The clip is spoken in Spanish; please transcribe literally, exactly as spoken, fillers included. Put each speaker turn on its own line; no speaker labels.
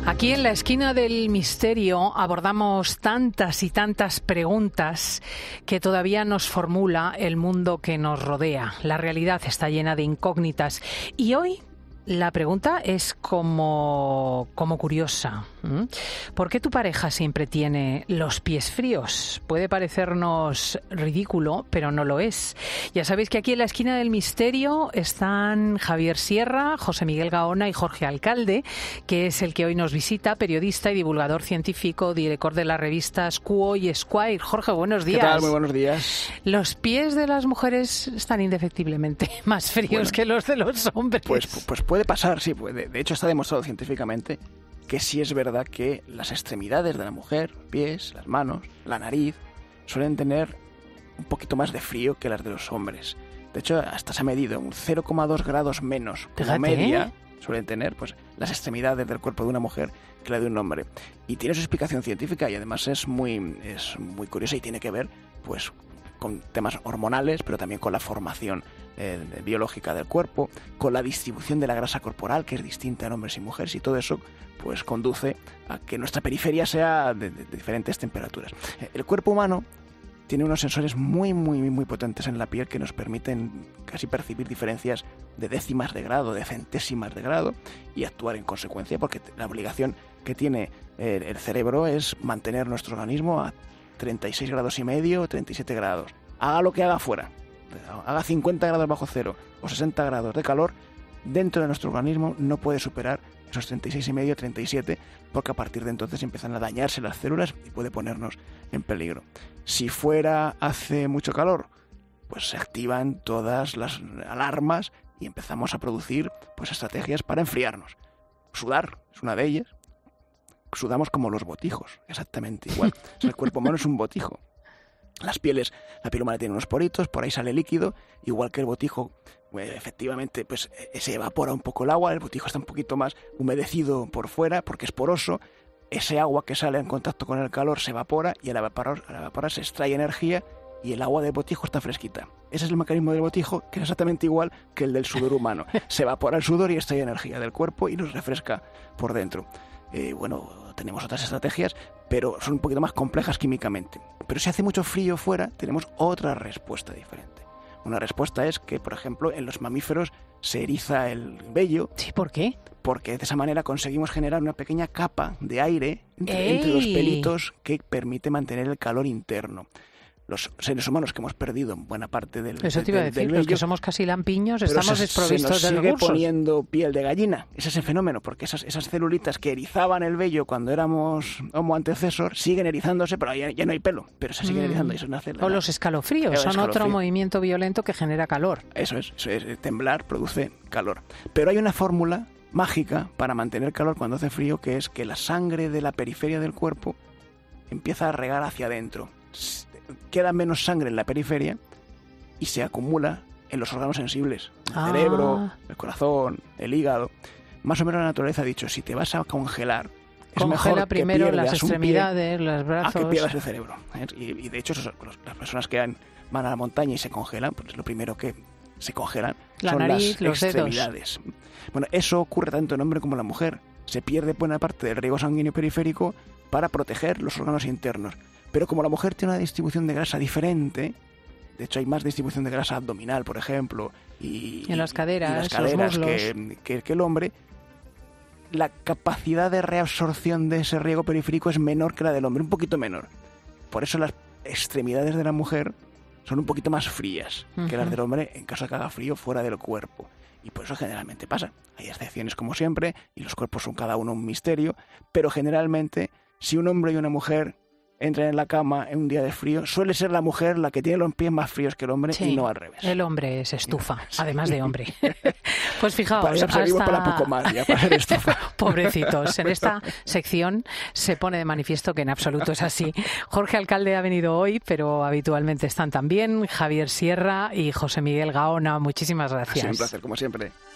Aquí en la esquina del misterio abordamos tantas y tantas preguntas que todavía nos formula el mundo que nos rodea. La realidad está llena de incógnitas y hoy la pregunta es como, como curiosa. ¿Mm? ¿Por qué tu pareja siempre tiene los pies fríos? Puede parecernos ridículo, pero no lo es. Ya sabéis que aquí en la esquina del misterio están Javier Sierra, José Miguel Gaona y Jorge Alcalde, que es el que hoy nos visita, periodista y divulgador científico, director de las revistas Cuo y Esquire. Jorge, buenos días.
¿Qué tal? Muy buenos días.
Los pies de las mujeres están indefectiblemente más fríos bueno, que los de los hombres.
Pues, pues puede pasar, sí. Puede. De hecho, está demostrado científicamente que sí es verdad que las extremidades de la mujer, los pies, las manos, la nariz, suelen tener un poquito más de frío que las de los hombres. De hecho, hasta se ha medido un cero coma dos grados menos que la media suelen tener pues las extremidades del cuerpo de una mujer que la de un hombre. Y tiene su explicación científica y además es muy, es muy curiosa y tiene que ver pues con temas hormonales, pero también con la formación eh, biológica del cuerpo, con la distribución de la grasa corporal, que es distinta en hombres y mujeres, y todo eso pues conduce a que nuestra periferia sea de, de, de diferentes temperaturas. El cuerpo humano tiene unos sensores muy, muy, muy potentes en la piel que nos permiten casi percibir diferencias de décimas de grado, de centésimas de grado, y actuar en consecuencia, porque la obligación que tiene el, el cerebro es mantener nuestro organismo a treinta y seis grados y medio, treinta y siete grados. Haga lo que haga fuera, haga cincuenta grados bajo cero o sesenta grados de calor, dentro de nuestro organismo no puede superar esos treinta y seis y medio, treinta y siete, porque a partir de entonces empiezan a dañarse las células y puede ponernos en peligro. Si fuera hace mucho calor, pues se activan todas las alarmas y empezamos a producir pues estrategias para enfriarnos. Sudar es una de ellas. Sudamos como los botijos, exactamente igual. O sea, el cuerpo humano es un botijo. Las pieles, la piel humana tiene unos poritos, por ahí sale líquido, igual que el botijo, pues, efectivamente, pues se evapora un poco el agua, el botijo está un poquito más humedecido por fuera porque es poroso, ese agua que sale en contacto con el calor se evapora y al evaporar, al evaporar se extrae energía y el agua del botijo está fresquita. Ese es el mecanismo del botijo, que es exactamente igual que el del sudor humano. Se evapora el sudor y extrae energía del cuerpo y nos refresca por dentro. Eh, bueno, tenemos otras estrategias, pero son un poquito más complejas químicamente. Pero si hace mucho frío fuera, tenemos otra respuesta diferente. Una respuesta es que, por ejemplo, en los mamíferos se eriza el vello.
¿Sí? ¿Por qué?
Porque de esa manera conseguimos generar una pequeña capa de aire entre, entre los pelitos que permite mantener el calor interno. Los seres humanos que hemos perdido buena parte del
Eso te iba a decir, los que somos casi lampiños, estamos
se,
desprovistos
se nos
de
sigue
recursos.
Poniendo piel de gallina. Ese es el fenómeno, porque esas, esas celulitas que erizaban el vello cuando éramos homo antecesor siguen erizándose, pero ya, ya no hay pelo, pero se siguen mm. erizando. Y eso nace la,
o los escalofríos, son escalofrío. Otro movimiento violento que genera calor.
Eso es, eso es, temblar produce calor. Pero hay una fórmula mágica para mantener calor cuando hace frío, que es que la sangre de la periferia del cuerpo empieza a regar hacia adentro. Queda menos sangre en la periferia y se acumula en los órganos sensibles, el ah. cerebro, el corazón, el hígado. Más o menos la naturaleza ha dicho, si te vas a congelar, es
Congela
mejor
primero
que
las extremidades, los brazos,
a que pierdas el cerebro. Y, y de hecho, esos, las personas que van a la montaña y se congelan, pues lo primero que se congelan
la
son
nariz,
las
los
extremidades.
Dedos.
Bueno, eso ocurre tanto en el hombre como en la mujer. Se pierde buena parte del riego sanguíneo periférico para proteger los órganos internos. Pero como la mujer tiene una distribución de grasa diferente, de hecho hay más distribución de grasa abdominal, por ejemplo, y
en las caderas,
y las caderas
los
que, que, que el hombre, la capacidad de reabsorción de ese riego periférico es menor que la del hombre, un poquito menor. Por eso las extremidades de la mujer son un poquito más frías uh-huh. que las del hombre en caso de que haga frío fuera del cuerpo. Y por eso generalmente pasa. Hay excepciones como siempre, y los cuerpos son cada uno un misterio, pero generalmente si un hombre y una mujer entran en la cama en un día de frío, suele ser la mujer la que tiene los pies más fríos que el hombre, sí, y no al revés.
El hombre se estufa, sí, además de hombre. Pues fijaos,
para eso
hasta...
para poco más, ya, para ser estufa.
Pobrecitos, en esta sección se pone de manifiesto que en absoluto es así. Jorge Alcalde ha venido hoy, pero habitualmente están también Javier Sierra y José Miguel Gaona. Muchísimas gracias.
Ha sido un placer, como siempre.